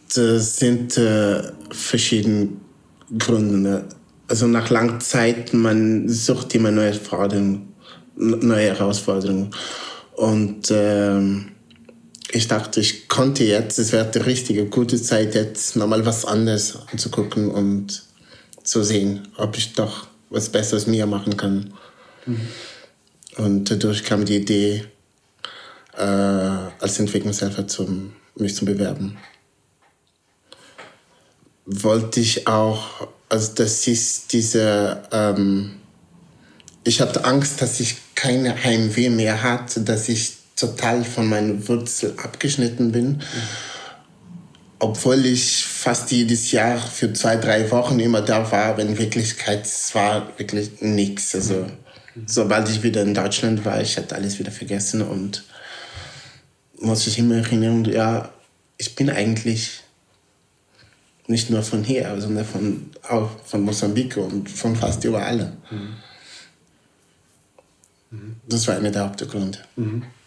Das sind verschiedene Gründe. Also nach langer Zeit, man sucht immer neue Herausforderungen. Und ich dachte, ich konnte jetzt, es wäre die richtige, gute Zeit, jetzt nochmal was anderes anzugucken und zu sehen, ob ich doch was Besseres mir machen kann. Mhm. Und dadurch kam die Idee, als Entwicklungshelfer mich zu bewerben. Wollte ich auch, also das ist diese, ich hatte Angst, dass ich keine Heimweh mehr hatte, dass ich total von meiner Wurzel abgeschnitten bin. Mhm. Obwohl ich fast jedes Jahr für 2-3 Wochen immer da war, aber in Wirklichkeit es war wirklich nichts. Also sobald ich wieder in Deutschland war, ich hatte alles wieder vergessen und musste ich immer erinnern, ja, ich bin eigentlich nicht nur von hier, sondern auch von Mosambik und von fast überall. Mhm. Das war einer der Hauptgründe. Mhm.